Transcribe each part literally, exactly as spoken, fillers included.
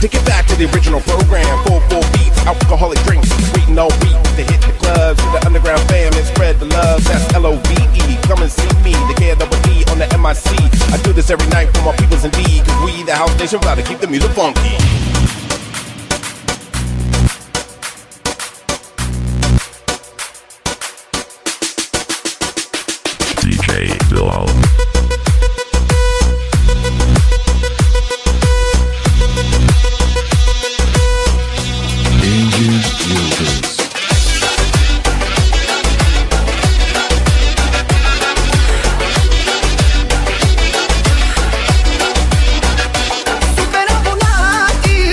To get back to the original program, four four beats, alcoholic drinks, waiting all week to hit the clubs. To the underground fam and spread the love. That's L O V E. Come and see me, the K double D on the M I C. I do this every night for my peoples indeed, cause we the house nation about to keep the music funky. D J Bilal. Supera volati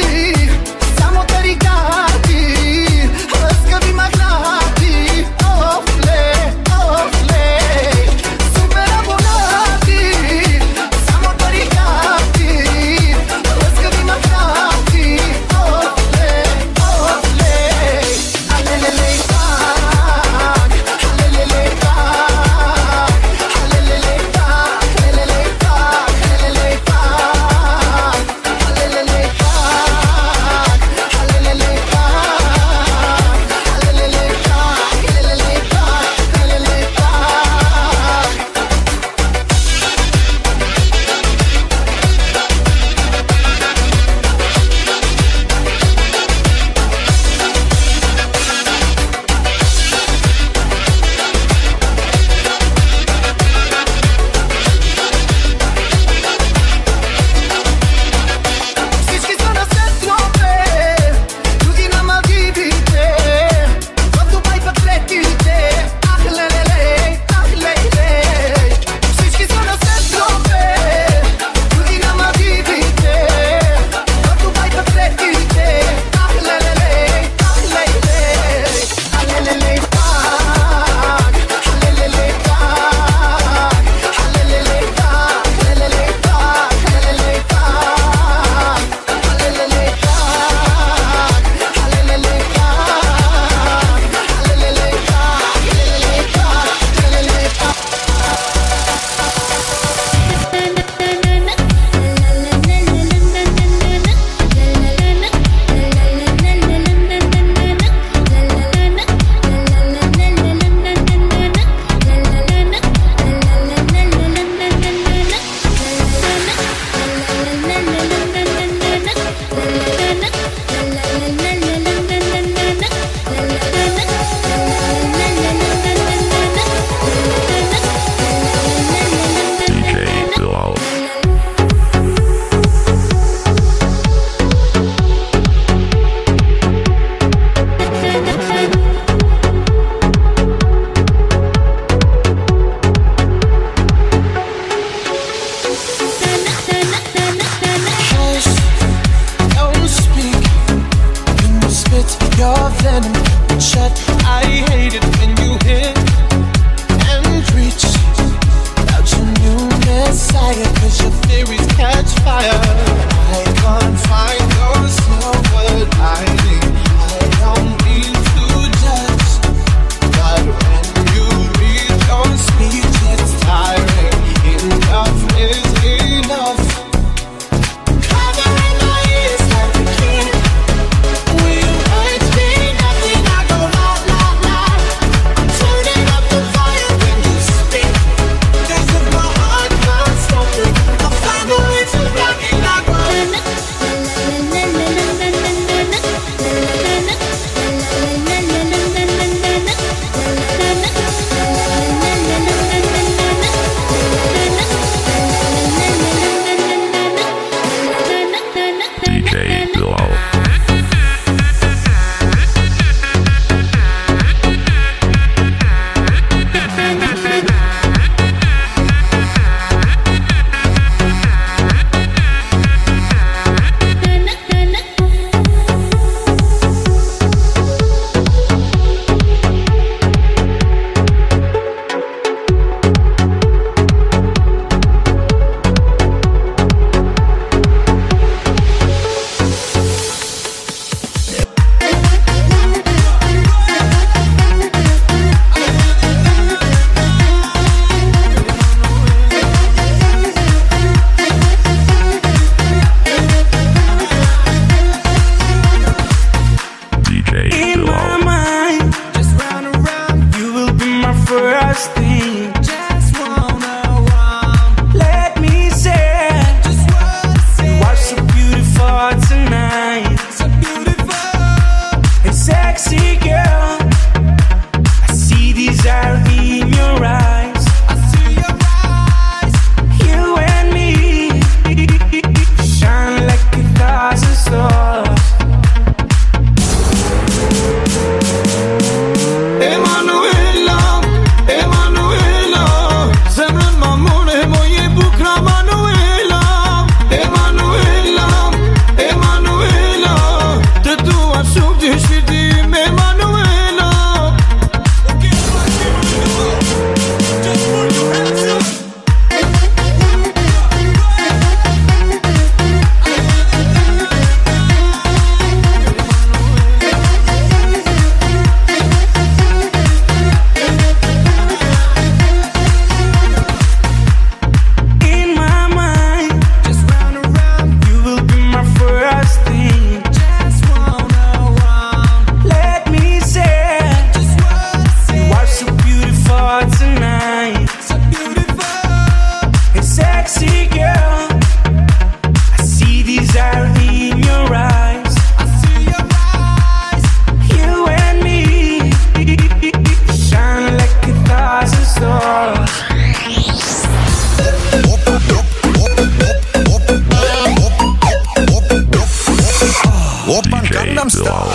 D J Bilal.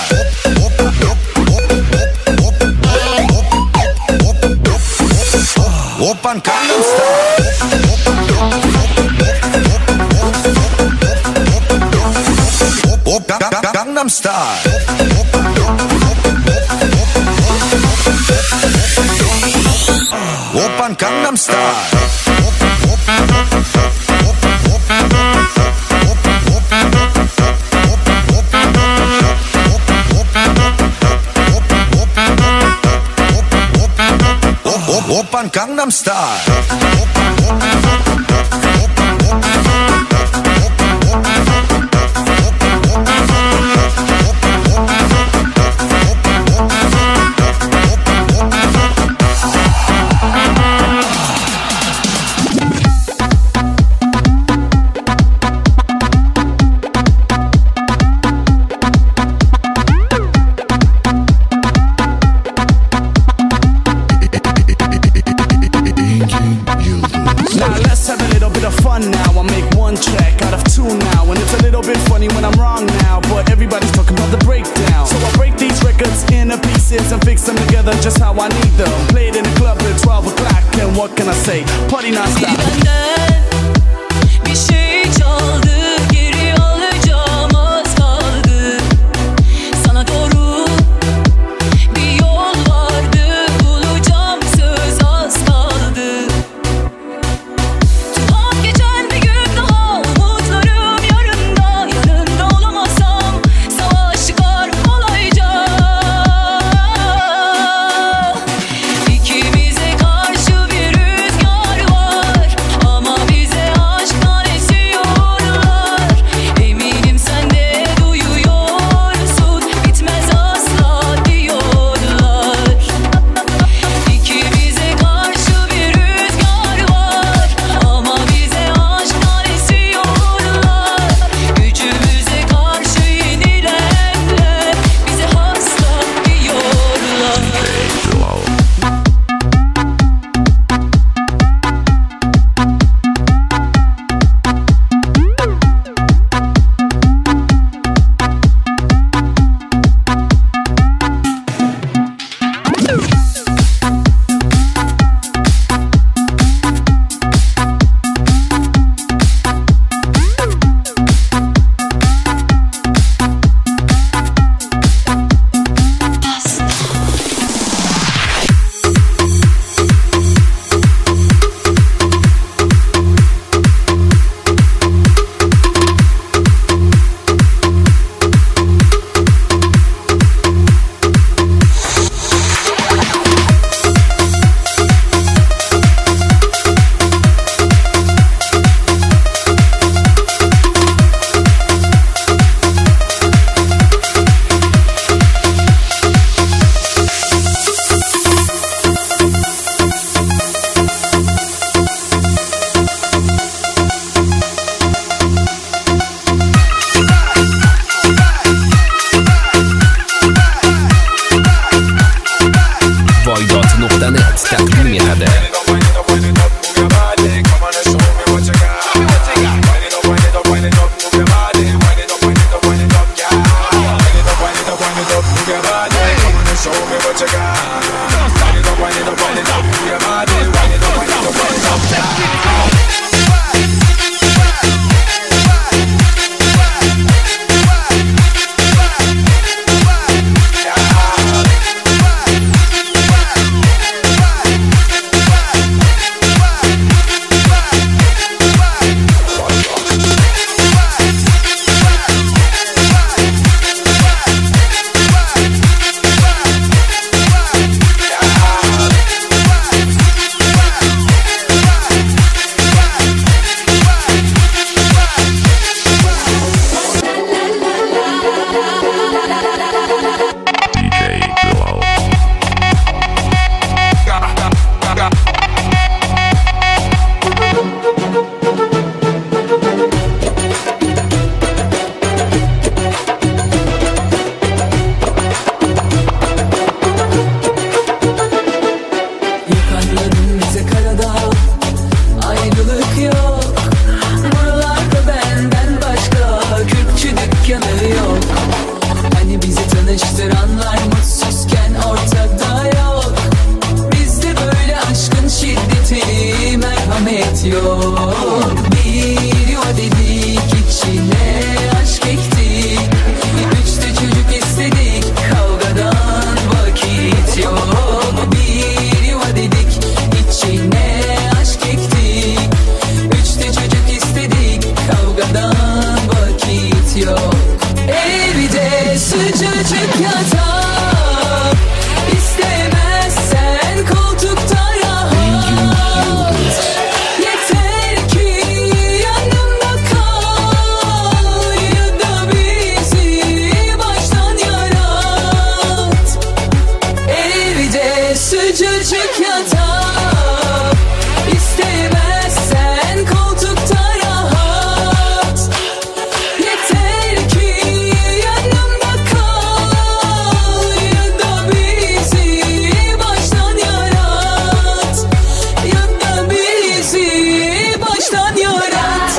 Oppan Gangnam Style. Gangnam Style. Oppan Gangnam Style. Oppan Gangnam Style. And fix them together just how I need them. Play it in the club at twelve o'clock. And what can I say? Party non-stop. Bir şey çaldı, geri alacağım az kaldı. Sana doğru bir yol vardı, bulacağım söz az kaldı. Tuhaf geçen bir gün daha, umutlarım yarında. Yanında olamazsam savaş çıkar kolayca. Buralarda benden başka Kürkçü dükkanı yok. tanıştıranlar mutsuzken ortada yok. Bizde böyle aşkın şiddeti, merhamet yok. Bir yuva dedik, içine aşk ektik. Üçte çocuk istedik, kavgadan vakit yok. Bir yuva dedik, içine aşk ektik. Üçte çocuk istedik, kavgadan vakit yok. Evde sıcacık yatak, istemezsen koltukta rahat. Yeter ki yanımda kal, ya da bizi baştan yarat. Evde sıcacık yatak, istemezsen koltukta rahat. Yeter ki yanımda kal, ya da bizi baştan yarat. Ya da bizi baştan yarat.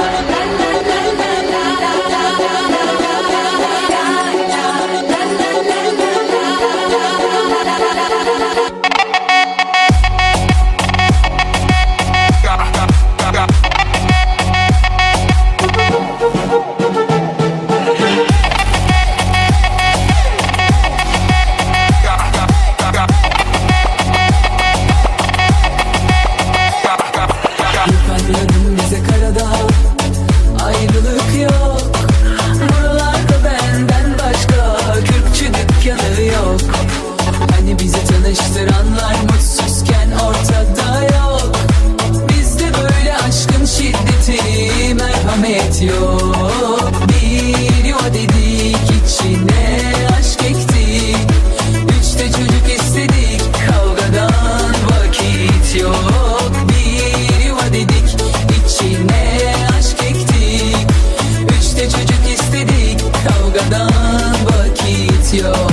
Yıkanıyorum bize karada, ayrılık yok. Buralarda benden başka kürkçü dükkanı yok. Hani bizi tanıştıranlar mutsuzken ortada yok. Bizde böyle aşkın şiddeti, merhamet yok. Bir yuva dedik, içine aşk ektik. Üçte çocuk istedik, kavgadan vakit yok. Bir yuva dedik, içine aşk ektik. Üçte çocuk istedik, kavgadan vakit yok.